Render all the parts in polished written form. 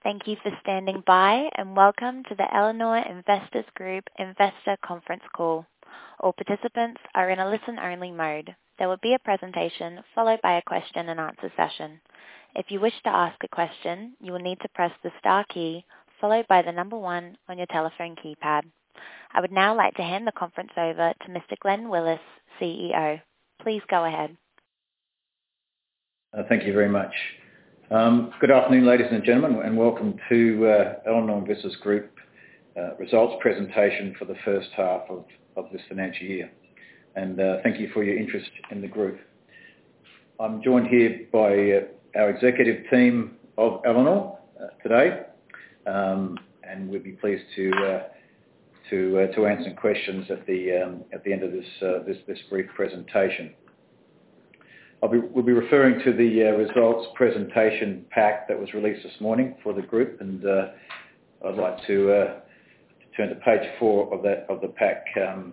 Thank you for standing by, and welcome to the Elanor Investors Group Investor Conference Call. All participants are in a listen-only mode. There will be a presentation followed by a question and answer session. If you wish to ask a question, you will need to press the star key followed by the number 1 on your telephone keypad. I would now like to hand the conference over to Mr. Glenn Willis, CEO. Please go ahead. Thank you very much. Good afternoon, ladies and gentlemen, and welcome to Elanor Investors Group results presentation for the first half of this financial year. And thank you for your interest in the group. I'm joined here by our executive team of Elanor today, and we'll be pleased to answer questions at the end of this brief presentation. We'll be referring to the results presentation pack that was released this morning for the group, and I'd like to turn to page 4 of the pack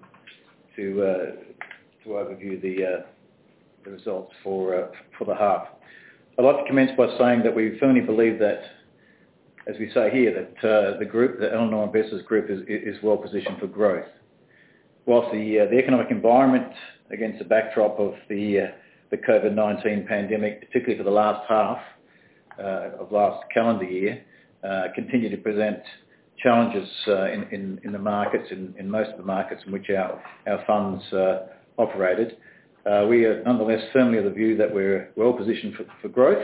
to overview the results for the half. I'd like to commence by saying that we firmly believe that, as we say here, that the Elanor Investors Group is well positioned for growth. Whilst the economic environment against the backdrop of the COVID-19 pandemic, particularly for the last half of last calendar year, continue to present challenges in the markets, in most of the markets in which our funds operated. We are nonetheless firmly of the view that we're well positioned for growth,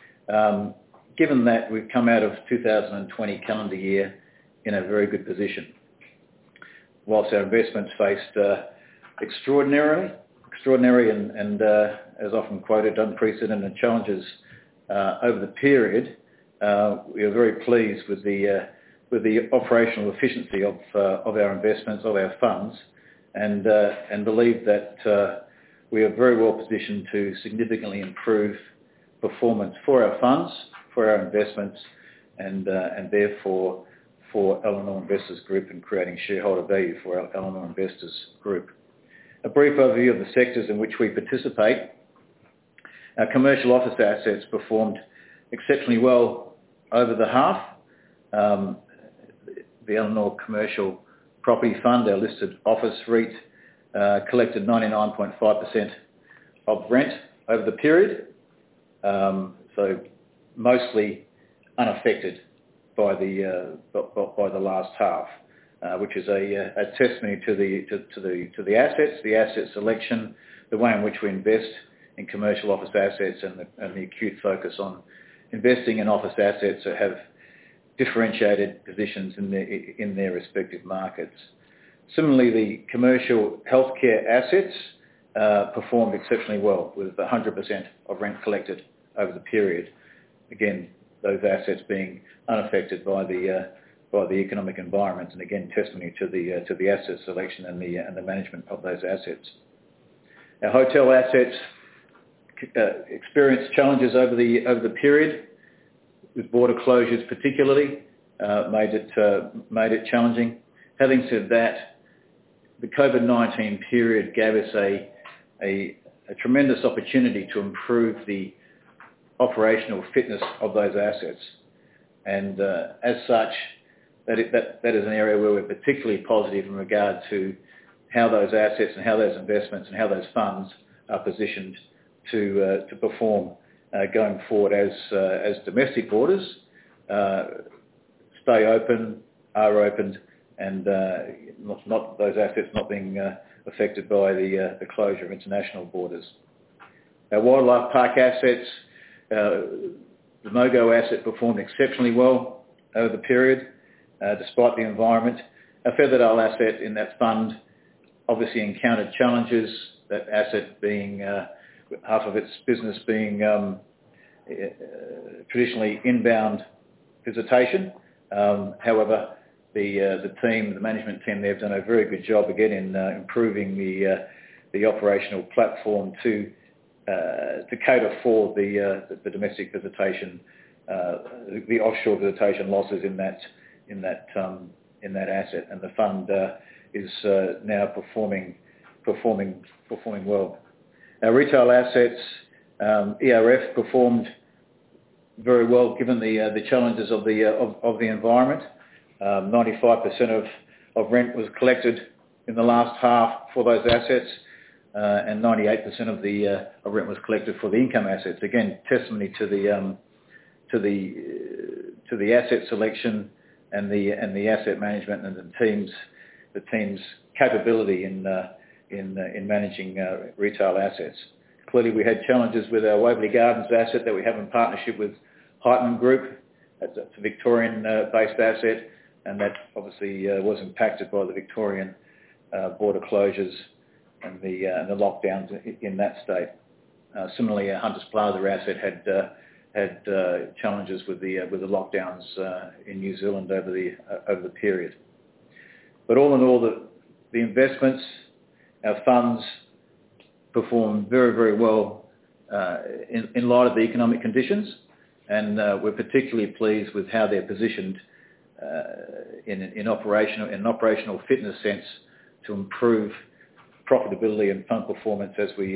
given that we've come out of 2020 calendar year in a very good position. Whilst our investments faced extraordinary and as often quoted, unprecedented challenges over the period, we are very pleased with the operational efficiency of our investments, of our funds, and believe that we are very well positioned to significantly improve performance for our funds, for our investments, and therefore for Elanor Investors Group and creating shareholder value for our Elanor Investors Group. A brief overview of the sectors in which we participate. Our commercial office assets performed exceptionally well over the half. The Elanor Commercial Property Fund, our listed office REIT, collected 99.5% of rent over the period, so mostly unaffected by the last half. Which is a testimony to the assets, the asset selection, the way in which we invest in commercial office assets, and the acute focus on investing in office assets that have differentiated positions in their respective markets. Similarly, the commercial healthcare assets performed exceptionally well, with 100% of rent collected over the period. Again, those assets being unaffected by the economic environment, and again, testimony to the asset selection and the management of those assets. Our hotel assets experienced challenges over the period, with border closures particularly made it challenging. Having said that, the COVID-19 period gave us a tremendous opportunity to improve the operational fitness of those assets, and as such, that is an area where we're particularly positive in regard to how those assets and how those investments and how those funds are positioned to perform going forward as domestic borders stay open, are opened, and not those assets not being affected by the closure of international borders. Our wildlife park assets, the Mogo asset performed exceptionally well over the period, despite the environment. Our Featherdale asset in that fund obviously encountered challenges, that asset being half of its business being traditionally inbound visitation. However, the management team there have done a very good job again in improving the operational platform to cater for the domestic visitation, the offshore visitation losses in that asset, and the fund is now performing well. Our retail assets, ERF performed very well given the challenges of the environment. 95% of rent was collected in the last half for those assets, and 98% of rent was collected for the income assets. Again, testimony to the asset selection and the asset management and the team's capability in managing retail assets. Clearly, we had challenges with our Waverley Gardens asset that we have in partnership with Heitman Group. That's a Victorian-based asset, and that obviously was impacted by the Victorian border closures and the lockdowns in that state. Similarly, our Hunters Plaza asset had challenges with the lockdowns in New Zealand over the period. But all in all, the investments, our funds, performed very, very well in light of the economic conditions, and we're particularly pleased with how they're positioned in an operational fitness sense to improve profitability and fund performance as we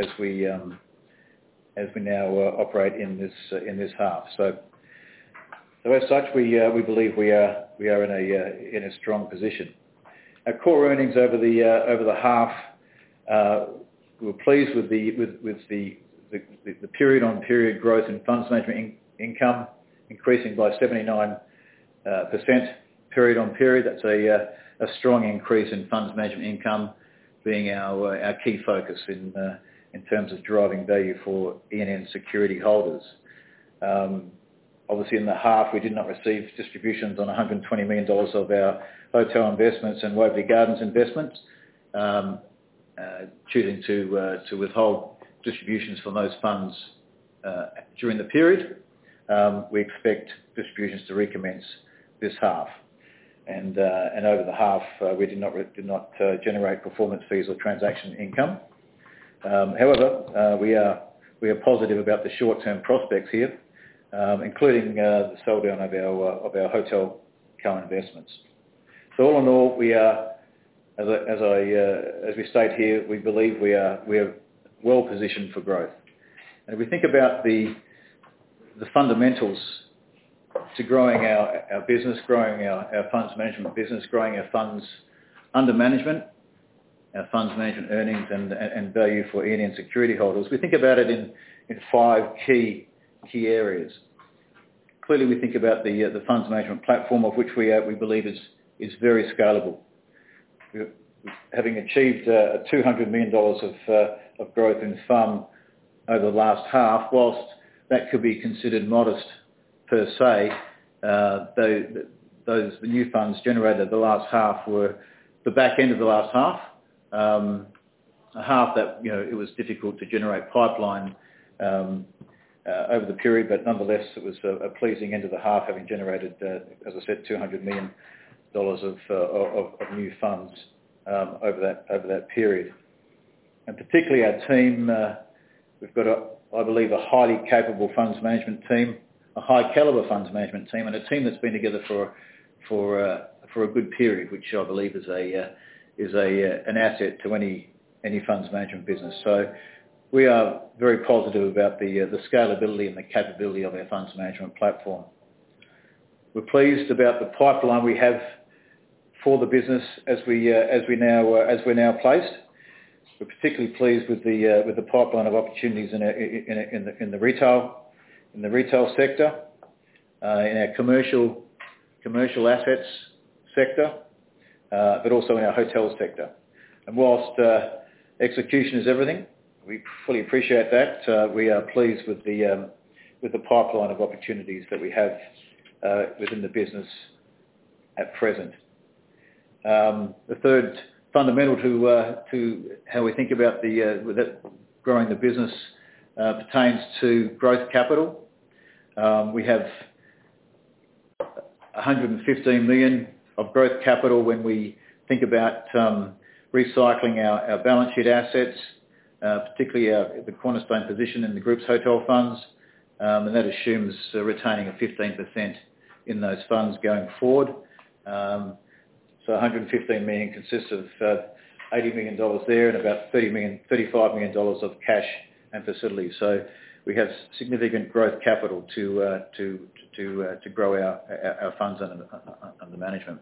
now operate in this half. So as such, we believe we are in a strong position. Our core earnings over the half, we were pleased with the period-on-period growth in funds management income, increasing by 79% period on period. That's a strong increase in funds management income, being our key focus in terms of driving value for ENN security holders. Obviously, in the half, we did not receive distributions on $120 million of our hotel investments and Waverley Gardens investments, choosing to withhold distributions from those funds during the period. We expect distributions to recommence this half, and over the half we did not generate performance fees or transaction income. However, we are positive about the short-term prospects here, including the sell down of our hotel co-investments. So all in all, we are, as we state here, we believe we are well positioned for growth. And if we think about the fundamentals to growing our business, growing our funds management business, growing our funds under management, our funds management earnings and value for ENN security holders, we think about it in 5 key areas. Clearly, we think about the funds management platform, of which we believe is very scalable. Having achieved $200 million of growth in FUM over the last half, whilst that could be considered modest per se, the new funds generated the last half were the back end of the last half, a half that it was difficult to generate pipeline over the period, but nonetheless it was a pleasing end of the half, having generated, as I said, $200 million of new funds over that period. And particularly our team, we've got I believe a highly capable funds management team, a high caliber funds management team, and a team that's been together for a good period, which I believe is an asset to any funds management business. So we are very positive about the scalability and the capability of our funds management platform. We're pleased about the pipeline we have for the business as we're now placed. We're particularly pleased with the pipeline of opportunities in the retail sector, in our commercial assets sector, but also in our hotel sector. And whilst execution is everything, we fully appreciate that. We are pleased with the pipeline of opportunities that we have within the business at present. The third fundamental to how we think about growing the business pertains to growth capital. We have $115 million of growth capital when we think about recycling our balance sheet assets, particularly the cornerstone position in the group's hotel funds, and that assumes retaining a 15% in those funds going forward. So $115 million consists of $80 million there and about $35 million of cash and facilities. So we have significant growth capital to grow our funds under management.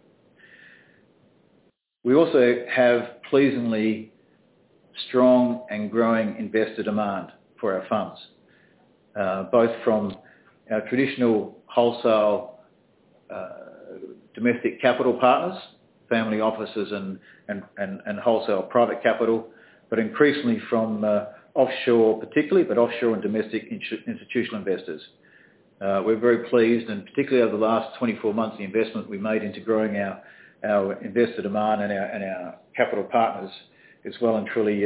We also have pleasingly strong and growing investor demand for our funds, both from our traditional wholesale domestic capital partners, family offices and wholesale private capital, but increasingly from offshore particularly, but offshore and domestic institutional investors. We're very pleased, and particularly over the last 24 months, the investment we made into growing our investor demand and our capital partners is well and truly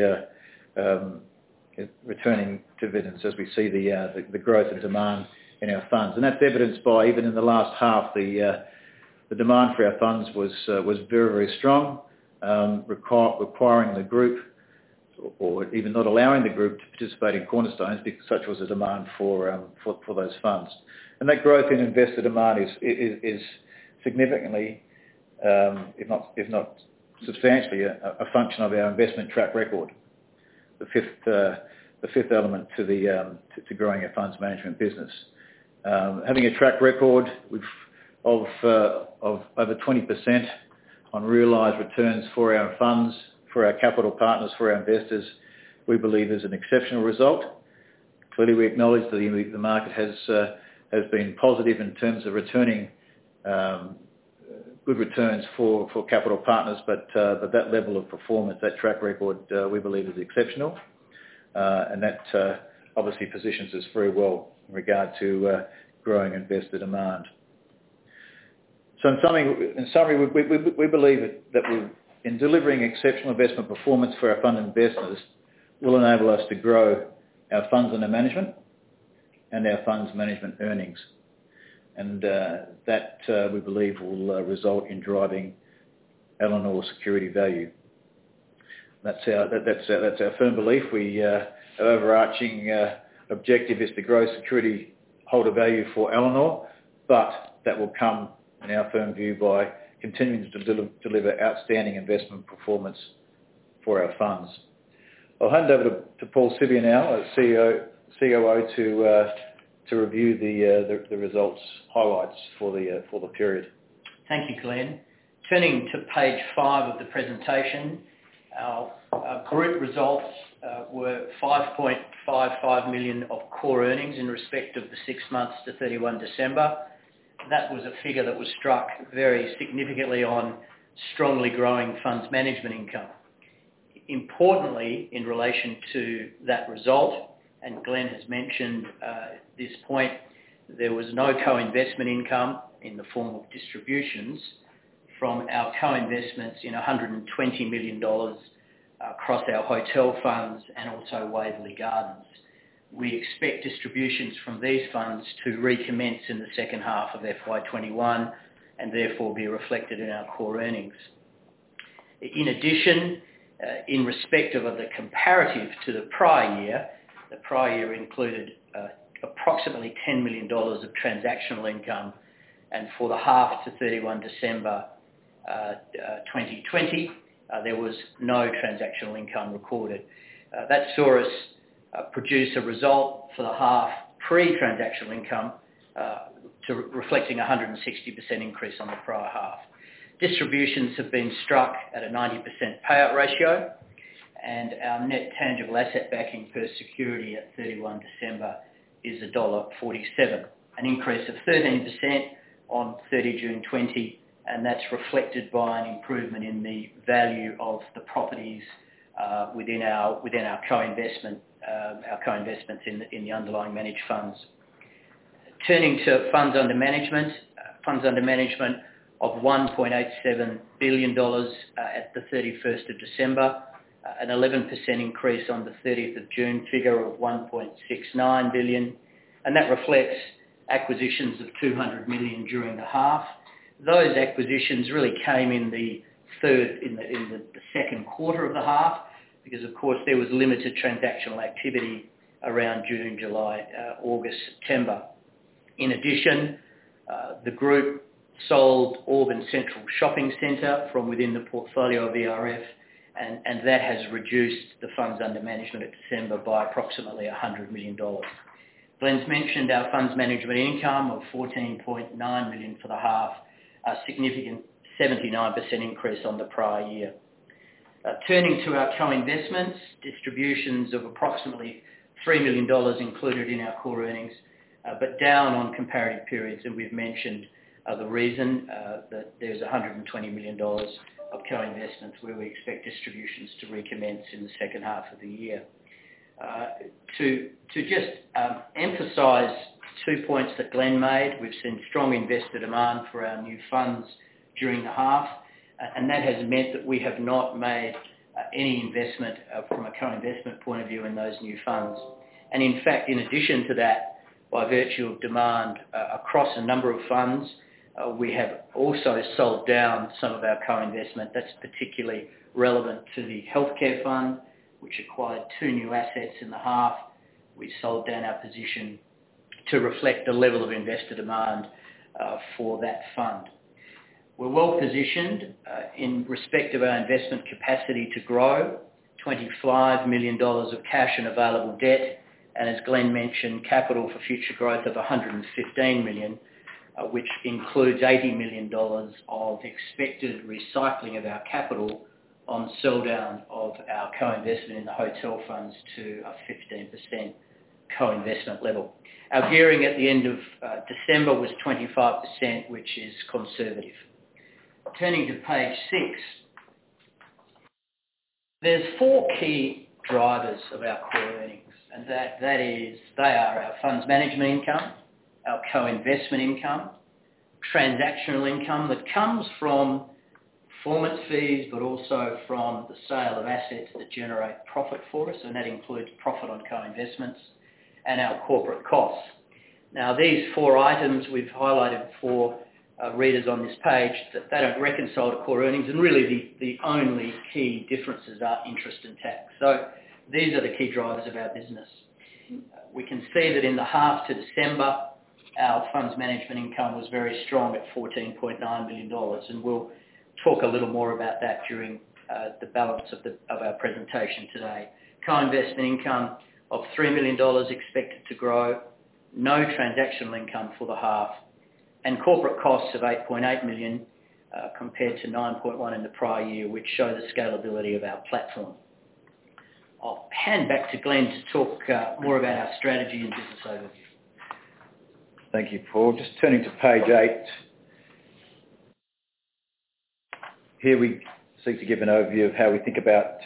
returning dividends as we see the growth and demand in our funds. And that's evidenced by, even in the last half, the demand for our funds was very, very strong, requiring the group, or even not allowing the group to participate in cornerstones because such was the demand for those funds. And that growth in investor demand is significantly, if not substantially, a function of our investment track record. The fifth element to growing a funds management business. Having a track record of over 20% on realised returns for our funds, for our capital partners, for our investors, we believe is an exceptional result. Clearly, we acknowledge that the market has been positive in terms of returning good returns for capital partners, but that level of performance, that track record, we believe is exceptional, and that obviously positions us very well in regard to growing investor demand. So in summary, we believe that in delivering exceptional investment performance for our fund investors will enable us to grow our funds under management and our funds management earnings. And that, we believe, will result in driving Elanor security value. That's our firm belief. Our overarching objective is to grow security holder value for Elanor, but that will come, in our firm view, by continuing to deliver outstanding investment performance for our funds. I'll hand over to Paul Siviour now, our COO, to review the results highlights for the period. Thank you, Glenn. Turning to page 5 of the presentation, our group results were 5.55 million of core earnings in respect of the 6 months to 31 December. That was a figure that was struck very significantly on strongly growing funds management income. Importantly, in relation to that result, and Glenn has mentioned this point, there was no co-investment income in the form of distributions from our co-investments in $120 million across our hotel funds and also Waverley Gardens. We expect distributions from these funds to recommence in the second half of FY21 and therefore be reflected in our core earnings. In addition, in respect of the comparative to the prior year included approximately $10 million of transactional income, and for the half to 31 December 2020, there was no transactional income recorded. That saw us produce a result for the half pre-transactional income reflecting a 160% increase on the prior half. Distributions have been struck at a 90% payout ratio, and our net tangible asset backing per security at 31 December is $1.47, an increase of 13% on 30 June 20, and that's reflected by an improvement in the value of the properties within our co-investments in the underlying managed funds. Turning to funds under management of $1.87 billion at the 31st of December, an 11% increase on the 30th of June figure of $1.69 billion, and that reflects acquisitions of $200 million during the half. Those acquisitions really came in the second quarter of the half, because of course there was limited transactional activity around June, July, August, September. In addition, the group sold Auburn Central Shopping Centre from within the portfolio of ERF, and that has reduced the funds under management at December by approximately $100 million. Glenn's mentioned our funds management income of $14.9 million for the half, a significant 79% increase on the prior year. Turning to our co-investments, distributions of approximately $3 million included in our core earnings, but down on comparative periods, and we've mentioned the reason that there's $120 million of co-investments where we expect distributions to recommence in the second half of the year. To just emphasise 2 points that Glenn made, we've seen strong investor demand for our new funds during the half, and that has meant that we have not made any investment from a co-investment point of view in those new funds. And in fact, in addition to that, by virtue of demand across a number of funds, we have also sold down some of our co-investment. That's particularly relevant to the healthcare fund, which acquired 2 new assets in the half. We sold down our position to reflect the level of investor demand for that fund. We're well positioned in respect of our investment capacity to grow, $25 million of cash and available debt, and as Glenn mentioned, capital for future growth of $115 million, which includes $80 million of expected recycling of our capital on sell down of our co-investment in the hotel funds to a 15% co-investment level. Our gearing at the end of December was 25%, which is conservative. Turning to page 6, there's 4 key drivers of our core earnings, and they are our funds management income, our co-investment income, transactional income that comes from performance fees, but also from the sale of assets that generate profit for us, and that includes profit on co-investments, and our corporate costs. Now, these 4 items we've highlighted for readers on this page, that they don't reconcile to core earnings, and really the only key differences are interest and tax. So these are the key drivers of our business. We can see that in the half to December, our funds management income was very strong at $14.9 million, and we'll talk a little more about that during the balance of our presentation today. Co-investment income of $3 million expected to grow, no transactional income for the half, and corporate costs of $8.8 million compared to $9.1 million in the prior year, which show the scalability of our platform. I'll hand back to Glenn to talk more about our strategy and business overview. Thank you, Paul. Just turning to page 8. Here we seek to give an overview of how we think about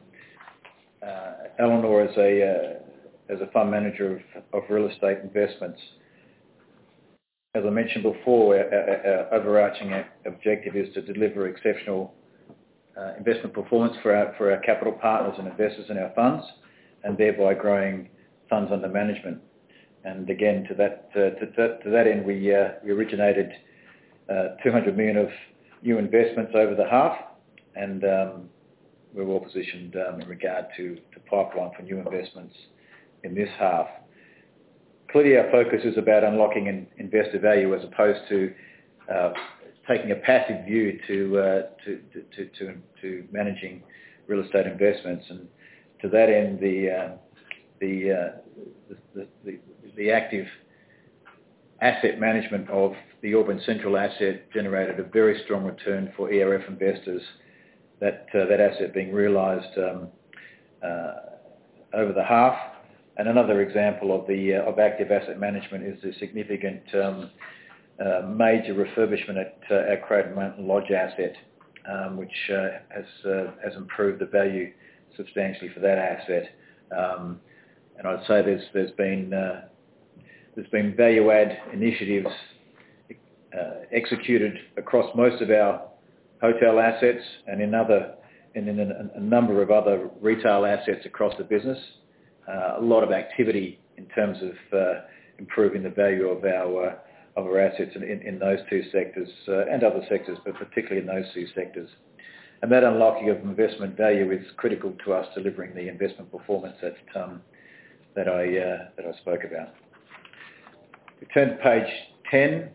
Elanor as a fund manager of real estate investments. As I mentioned before, our overarching objective is to deliver exceptional investment performance for our capital partners and investors in our funds, and thereby growing funds under management. And again, to that end, we originated $200 million of new investments over the half, and we're well positioned in regard to pipeline for new investments in this half. Clearly, our focus is about unlocking investor value as opposed to taking a passive view to managing real estate investments. And to that end, the active asset management of the Auburn Central asset generated a very strong return for ERF investors. That asset being realised over the half. And another example of active asset management is the significant major refurbishment at our Creighton Mountain Lodge asset, which has improved the value substantially for that asset. And I'd say there's been value add initiatives executed across most of our hotel assets and in a number of other retail assets across the business. A lot of activity in terms of improving the value of our assets in those 2 sectors and other sectors, but particularly in those 2 sectors. And that unlocking of investment value is critical to us delivering the investment performance that I spoke about. We turn to page 10.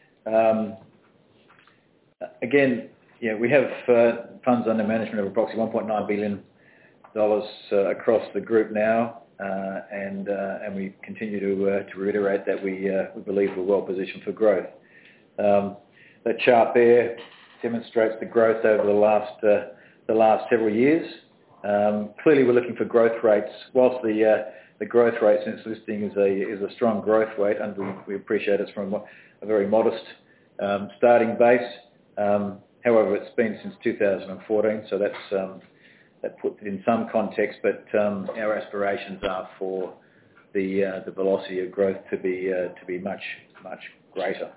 Again, we have funds under management of approximately $1.9 billion across the group now. and we continue to reiterate that we believe we're well positioned for growth. That chart there demonstrates the growth over the last several years. Clearly, we're looking for growth rates. Whilst the growth rate since listing is a strong growth rate, and we appreciate it's from a very modest starting base. However, it's been since 2014, so that puts it in some context. But our aspirations are for the velocity of growth to be much greater.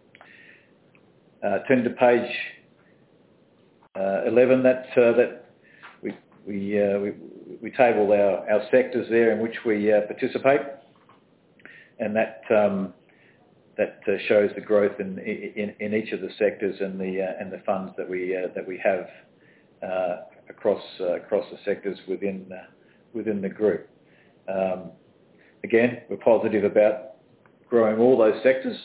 Turn to page 11. That we table our sectors there in which we participate, and that shows the growth in each of the sectors and the funds that we have across the sectors within the group. Again, we're positive about growing all those sectors.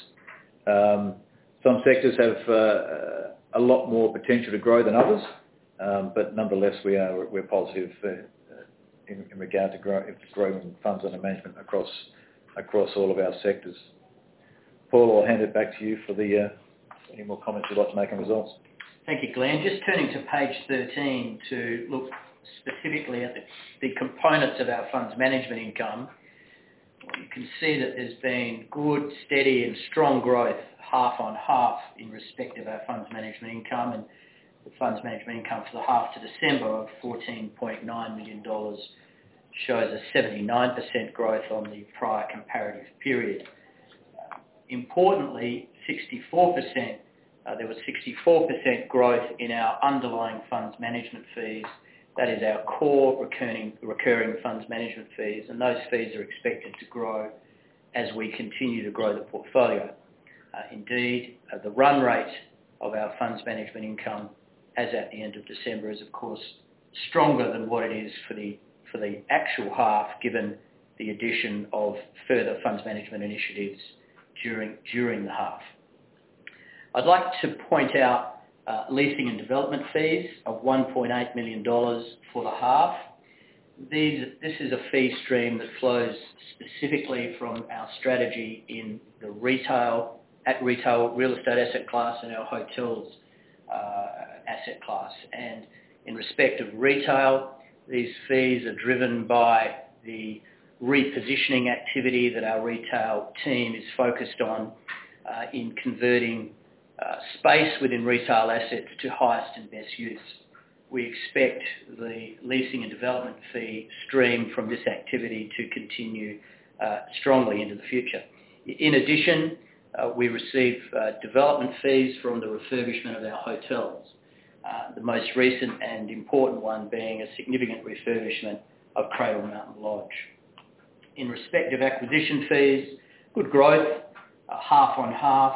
Some sectors have a lot more potential to grow than others, but nonetheless we're positive in regard to growing funds under management across all of our sectors. Paul, I'll hand it back to you for any more comments you'd like to make on results. Thank you, Glenn. Just turning to page 13 to look specifically at the components of our funds management income, you can see that there's been good, steady and strong growth half on half in respect of our funds management income, and the funds management income for the half to December of $14.9 million shows a 79% growth on the prior comparative period. Importantly, there was 64% growth in our underlying funds management fees. That is our core recurring funds management fees, and those fees are expected to grow as we continue to grow the portfolio. Indeed, the run rate of our funds management income as at the end of December is, of course, stronger than what it is for the actual half, given the addition of further funds management initiatives during the half. I'd like to point out leasing and development fees of $1.8 million for the half. This is a fee stream that flows specifically from our strategy in the retail real estate asset class and our hotels asset class. And in respect of retail, these fees are driven by the repositioning activity that our retail team is focused on in converting space within retail assets to highest and best use. We expect the leasing and development fee stream from this activity to continue strongly into the future. In addition, we receive development fees from the refurbishment of our hotels, the most recent and important one being a significant refurbishment of Cradle Mountain Lodge. In respect of acquisition fees, good growth, half on half,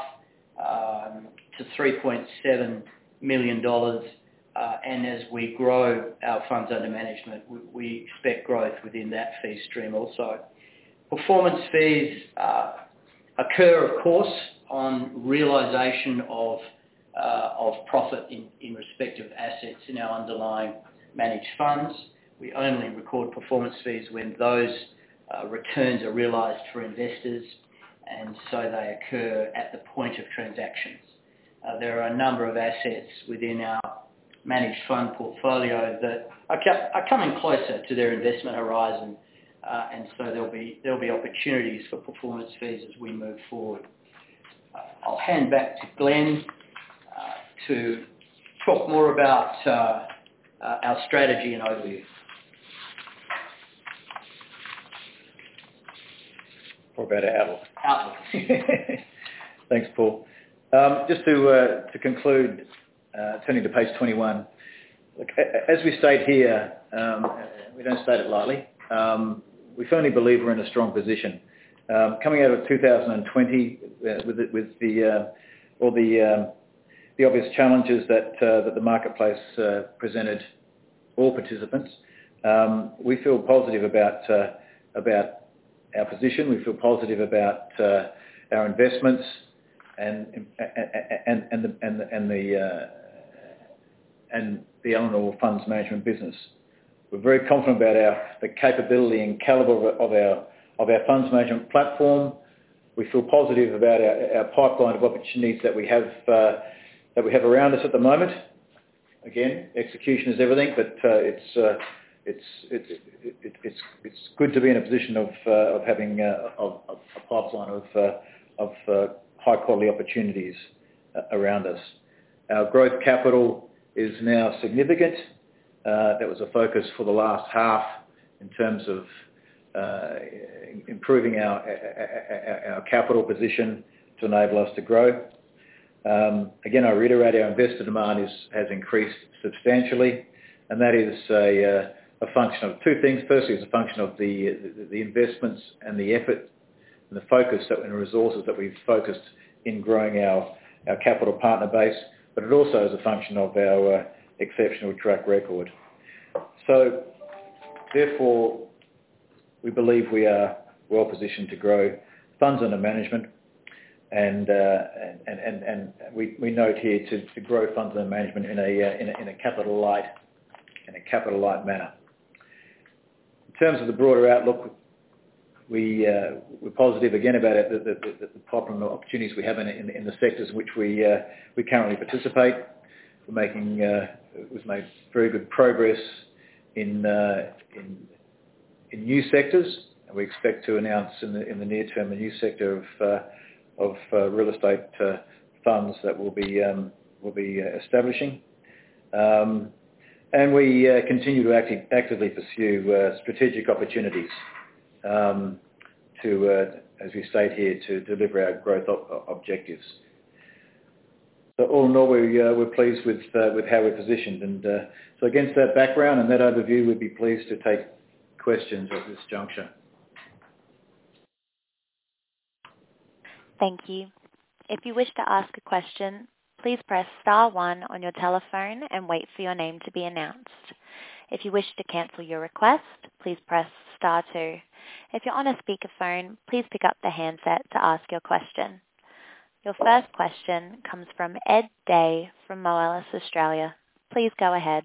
to $3.7 million. And as we grow our funds under management, we expect growth within that fee stream also. Performance fees occur, of course, on realisation of profit in respect of assets in our underlying managed funds. We only record performance fees when those returns are realised for investors, and so they occur at the point of transactions. There are a number of assets within our managed fund portfolio that are coming closer to their investment horizon, and so there'll be opportunities for performance fees as we move forward. I'll hand back to Glenn to talk more about our strategy and overview. Or about our outlook. Outlook. Thanks, Paul. Just to conclude, turning to page 21, look, as we state here, we don't state it lightly. We firmly believe we're in a strong position. Coming out of 2020, with all the obvious challenges that the marketplace presented all participants, we feel positive about our position. We feel positive about our investments and the Elanor Funds Management business. We're very confident about the capability and calibre of our funds management platform. We feel positive about our pipeline of opportunities that we have around us at the moment. Again, execution is everything, but it's good to be in a position of having a pipeline of high quality opportunities around us. Our growth capital is now significant. That was a focus for the last half in terms of improving our capital position to enable us to grow. Again, I reiterate, our investor demand has increased substantially, and that is a function of two things. Firstly, it's a function of the investments and the effort and the focus and the resources that we've focused in growing our capital partner base, but it also is a function of our exceptional track record. So, therefore, we believe we are well positioned to grow funds under management, and we note here to grow funds under management in a capital light manner. In terms of the broader outlook, we're positive again about the pipeline of opportunities we have in the sectors in which we currently participate. We've made very good progress in new sectors, and we expect to announce in the near term a new sector of real estate funds that we'll be establishing. And we continue to actively pursue strategic opportunities as we state here, to deliver our growth objectives. So all in all, we're pleased with how we're positioned, and so against that background and that overview, we'd be pleased to take questions at this juncture. Thank you. If you wish to ask a question, please press star 1 on your telephone and wait for your name to be announced. If you wish to cancel your request, please press star 2. If you're on a speakerphone, please pick up the handset to ask your question. Your first question comes from Ed Day from Moelis Australia. Please go ahead.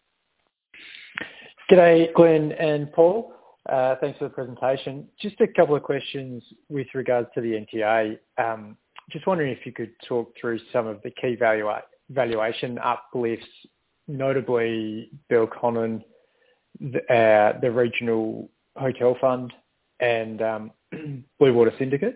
G'day, Glenn and Paul. Thanks for the presentation. Just a couple of questions with regards to the NTA. Just wondering if you could talk through some of the key valuation uplifts, notably Belconnen, the Regional Hotel Fund, and Bluewater Syndicate.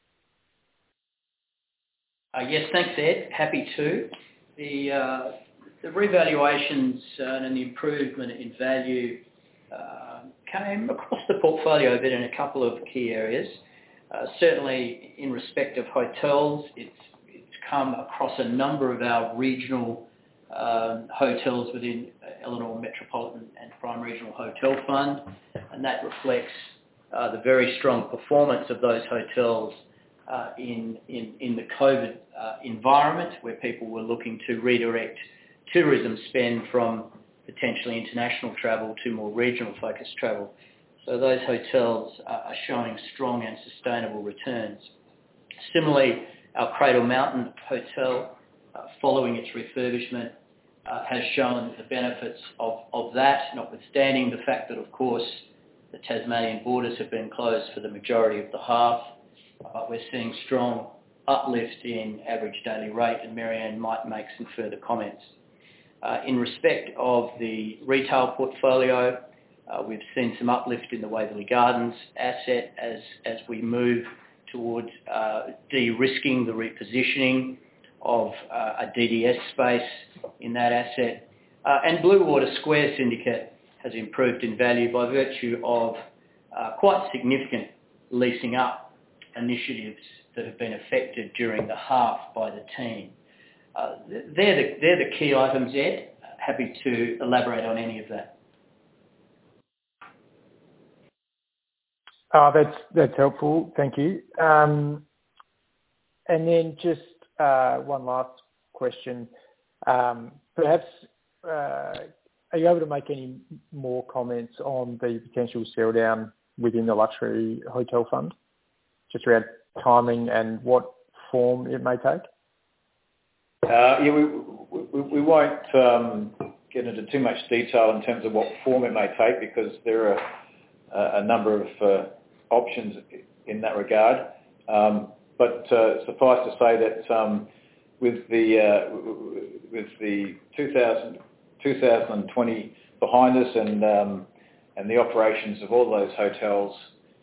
Yes, thanks, Ed. Happy to. The revaluations and the improvement in value came across the portfolio a bit in a couple of key areas. Certainly in respect of hotels, it's come across a number of our regional hotels within Elanor Metropolitan and Prime Regional Hotel Fund, and that reflects the very strong performance of those hotels in the COVID environment, where people were looking to redirect tourism spend from potentially international travel to more regional focused travel. So those hotels are showing strong and sustainable returns. Similarly, our Cradle Mountain Hotel, following its refurbishment, has shown the benefits of that, notwithstanding the fact that, of course, the Tasmanian borders have been closed for the majority of the half. But we're seeing strong uplift in average daily rate, and Marianne might make some further comments. In respect of the retail portfolio, we've seen some uplift in the Waverley Gardens asset as we move towards de-risking the repositioning of a DDS space in that asset. And Bluewater Square Syndicate has improved in value by virtue of quite significant leasing up initiatives that have been effected during the half by the team. They're the key items, Ed. Happy to elaborate on any of that. That's helpful. Thank you. And then just one last question. Perhaps are you able to make any more comments on the potential sell down within the Luxury Hotel Fund, just around timing and what form it may take? Yeah, we won't get into too much detail in terms of what form it may take, because there are a number of options in that regard. But suffice to say that with the 2020 behind us and the operations of all those hotels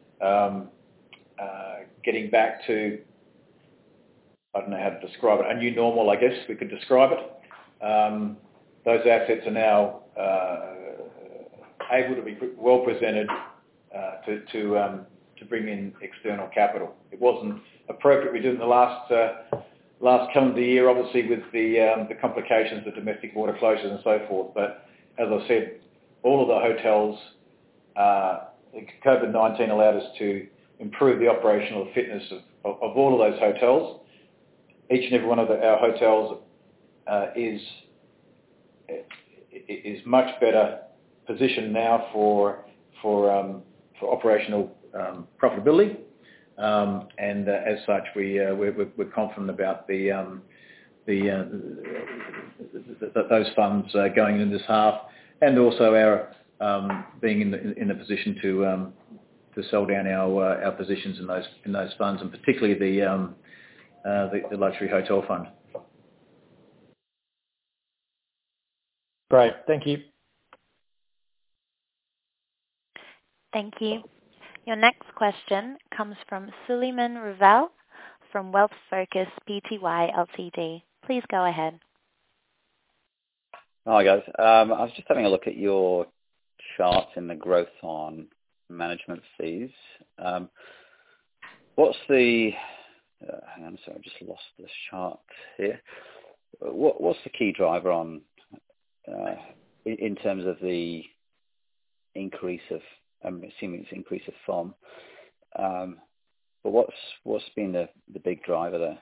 getting back to, I don't know how to describe it, a new normal, I guess we could describe it. Those assets are now able to be well presented to bring in external capital. It wasn't appropriate we did in the last calendar year, obviously with the complications of domestic border closures and so forth. But as I said, all of the hotels, COVID-19 allowed us to improve the operational fitness of all of those hotels. Each and every one of our hotels is much better positioned now for operational profitability, and as such, we're confident about those funds going in this half, and also our being in the position to sell down our positions in those funds, and particularly the luxury hotel fund. Great, thank you. Thank you. Your next question comes from Suleiman Raval from Wealth Focus Pty Ltd. Please go ahead. Hi guys. I was just having a look at your chart in the growth on management fees. What's the... hang on, sorry, I just lost this chart here. What's the key driver on in terms of the increase of... I'm assuming it's increase of FOM. But what's been the big driver there?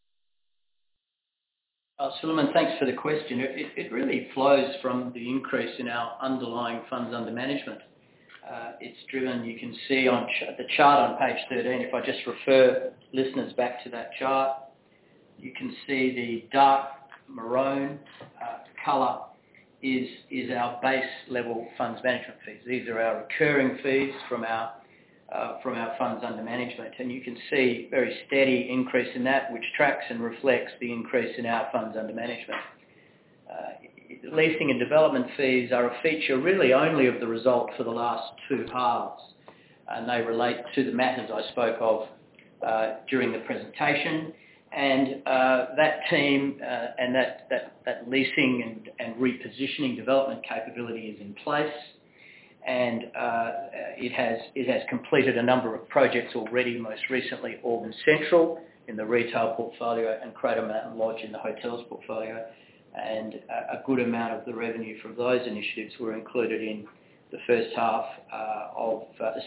Suleiman, thanks for the question. It really flows from the increase in our underlying funds under management. It's driven, you can see on the chart on page 13, if I just refer listeners back to that chart, you can see the dark maroon colour is our base level funds management fees. These are our recurring fees from our funds under management, and you can see very steady increase in that, which tracks and reflects the increase in our funds under management. Leasing and development fees are a feature really only of the result for the last two halves, and they relate to the matters I spoke of during the presentation. And that team and that leasing and repositioning development capability is in place, and it has completed a number of projects already, most recently Auburn Central in the retail portfolio and Crater Mountain Lodge in the hotels portfolio, and a good amount of the revenue from those initiatives were included in the second half, of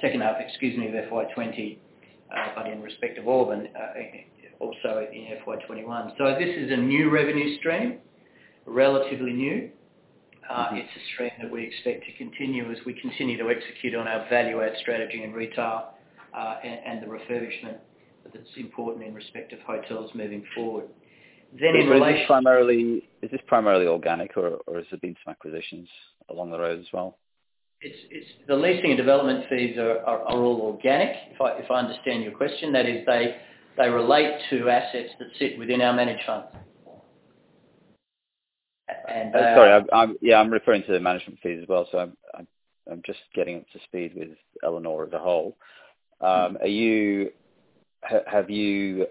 FY20, but in respect of Auburn, also in FY21. So this is a new revenue stream, relatively new. It's a stream that we expect to continue as we continue to execute on our value-add strategy in retail and the refurbishment that's important in respect of hotels moving forward. Then in relation... Is this primarily organic, or has there been some acquisitions along the road as well? It's the leasing and development fees are all organic, if I understand your question. That is, they relate to assets that sit within our managed funds. And sorry, I'm referring to the management fees as well. So I'm just getting up to speed with Elanor as a whole. Have you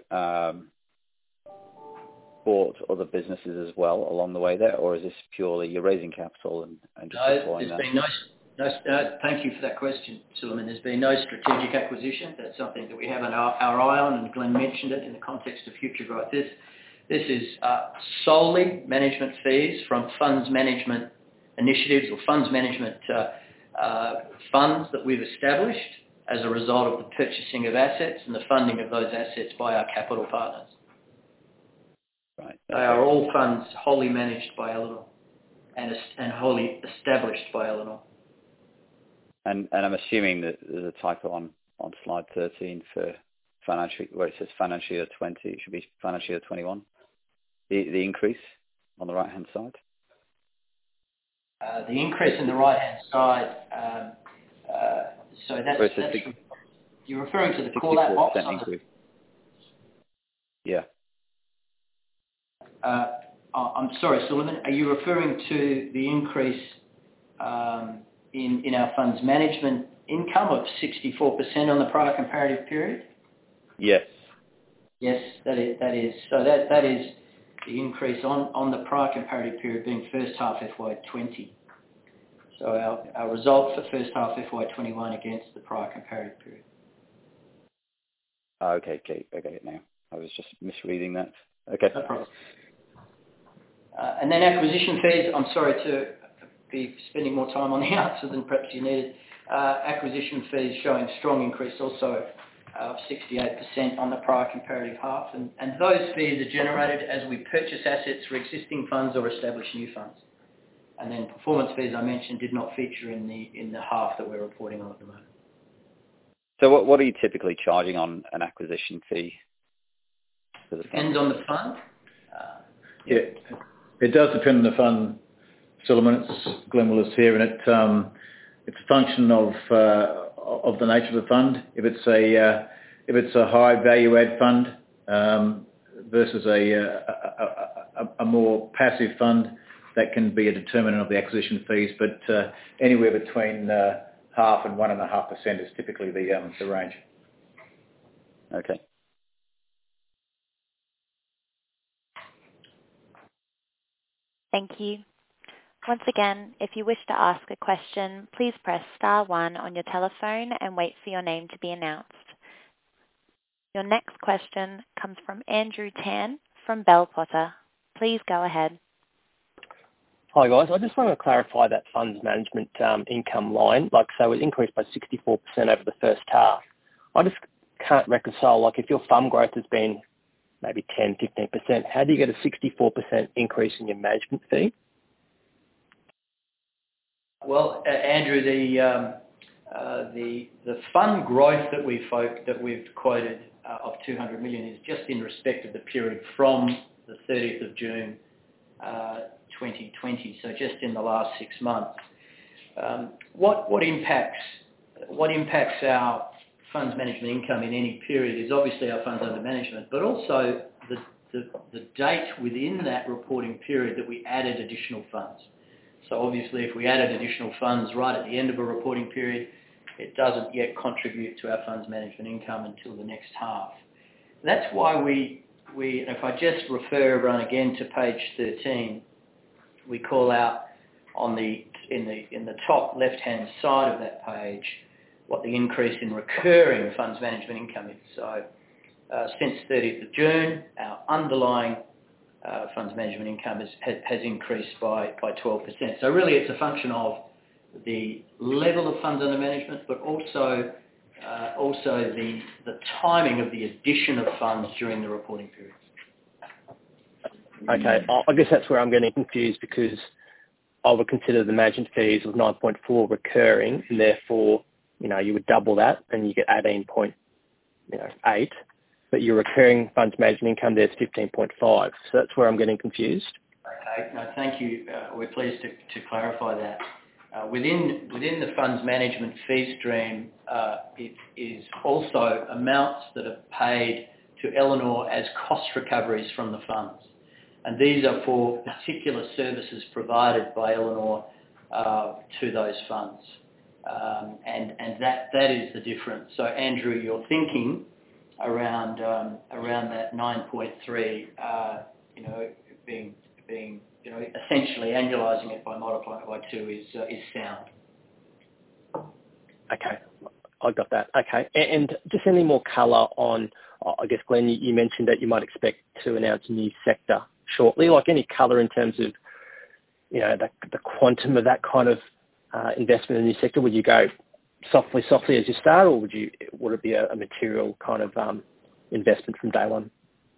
bought other businesses as well along the way there, or is this purely you're raising capital and just deploying that? Thank you for that question, Suleiman. There's been no strategic acquisition. That's something that we have our eye on, and Glenn mentioned it in the context of future growth. This is solely management fees from funds management initiatives or funds management funds that we've established as a result of the purchasing of assets and the funding of those assets by our capital partners. Right. They are all funds wholly managed by Elanor and wholly established by Elanor. And I'm assuming that there's a typo on slide 13 for financial, where it says financial year 20, it should be financial year 21. The increase on the right hand side. The increase in the right-hand side, so that's you're referring to the call-out box? Increase. Yeah. I'm sorry, Suleiman. Are you referring to the increase in our funds management income of 64% on the prior comparative period? Yes. Yes, that is. So that is the increase on the prior comparative period being first half FY20. So our result for first half FY21 against the prior comparative period. Okay, I get it now. I was just misreading that. Okay. No problem. And then acquisition fees, I'm sorry to be spending more time on the answer than perhaps you needed. Acquisition fees showing strong increase also of 68% on the prior comparative half. And those fees are generated as we purchase assets for existing funds or establish new funds. And then performance fees, I mentioned, did not feature in the half that we're reporting on at the moment. So what are you typically charging on an acquisition fee? Depends on the fund. Yeah, it does depend on the fund, Suleiman. It's Glenn Willis here, and it's a function of the nature of the fund. If it's a high value add fund versus a more passive fund, that can be a determinant of the acquisition fees. But anywhere between 0.5% and 1.5% is typically the range. Okay. Thank you. Once again, if you wish to ask a question, please press star 1 on your telephone and wait for your name to be announced. Your next question comes from Andrew Tan from Bell Potter. Please go ahead. Hi guys, I just want to clarify that funds management income line. So it increased by 64% over the first half. I just can't reconcile, if your FUM growth has been maybe 10, 15%, how do you get a 64% increase in your management fee? Well, Andrew, the fund growth that we've quoted of 200 million is just in respect of the period from the 30th of June 2020, so just in the last 6 months. What impacts our funds management income in any period is obviously our funds under management, but also the date within that reporting period that we added additional funds. So obviously if we added additional funds right at the end of a reporting period, it doesn't yet contribute to our funds management income until the next half. That's why we if I just refer everyone again to page 13, we call out in the top left-hand side of that page what the increase in recurring funds management income is. So since 30th of June, our underlying funds management income has increased by 12%. So really it's a function of the level of funds under management, but also the timing of the addition of funds during the reporting period. Okay, I guess that's where I'm getting confused, because I would consider the management fees of 9.4 recurring, and therefore, you would double that and you get 18.8, but your recurring funds management income there's 15.5. So that's where I'm getting confused. Okay, no, thank you. We're pleased to clarify that. Within the funds management fee stream, it is also amounts that are paid to Elanor as cost recoveries from the funds. And these are for particular services provided by Elanor to those funds. And that is the difference. So Andrew, your thinking around that 9.3, being essentially annualising it by multiplying it by 2 is sound. Okay, I got that. Okay, and just any more colour on, I guess, Glenn, you mentioned that you might expect to announce a new sector shortly. Any colour in terms of, the quantum of that kind of investment in the new sector? Would you go softly as you start, or would it be a material kind of investment from day one?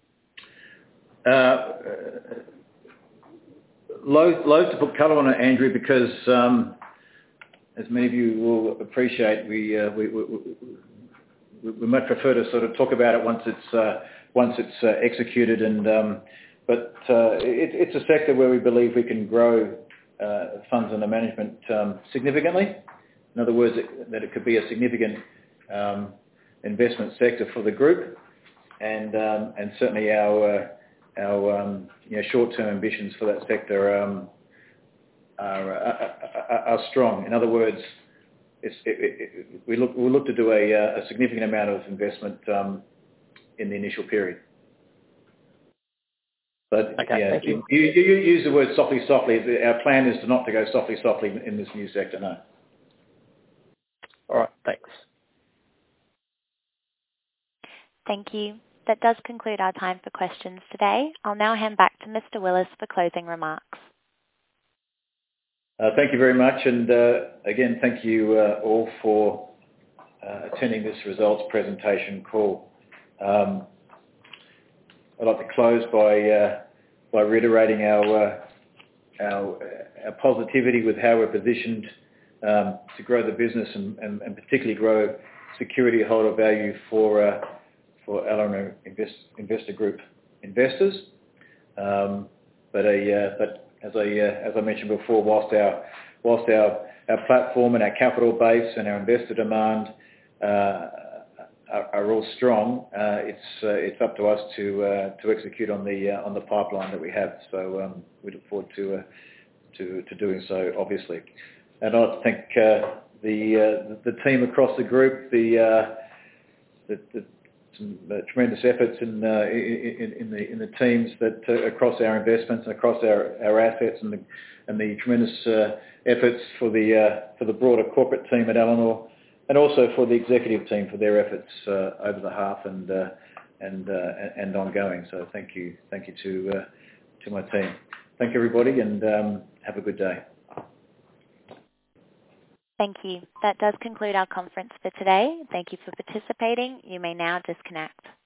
Loads to put colour on it, Andrew, because as many of you will appreciate, we much prefer to sort of talk about it once it's executed. But it's a sector where we believe we can grow funds under management significantly. In other words, that it could be a significant investment sector for the group, and certainly our short-term ambitions for that sector are strong. In other words, we'll look to do a significant amount of investment in the initial period. But okay, thank you. You use the word softly. Our plan is not to go softly in this new sector, no. All right, thanks. Thank you. That does conclude our time for questions today. I'll now hand back to Mr. Willis for closing remarks. Thank you very much, and again, thank you all for attending this results presentation call. I'd like to close by reiterating our positivity with how we're positioned to grow the business and particularly grow security holder value for Elanor Investor Group investors. But as I mentioned before, whilst our platform and our capital base and our investor demand are all strong, it's up to us to execute on the pipeline that we have. So we look forward to doing so, obviously. And I'd like to thank the team across the group, some tremendous efforts in the teams that across our investments and across our assets, and the tremendous efforts for the broader corporate team at Elanor, and also for the executive team for their efforts over the half and ongoing. So thank you to my team. Thank you, everybody, and have a good day. Thank you. That does conclude our conference for today. Thank you for participating. You may now disconnect.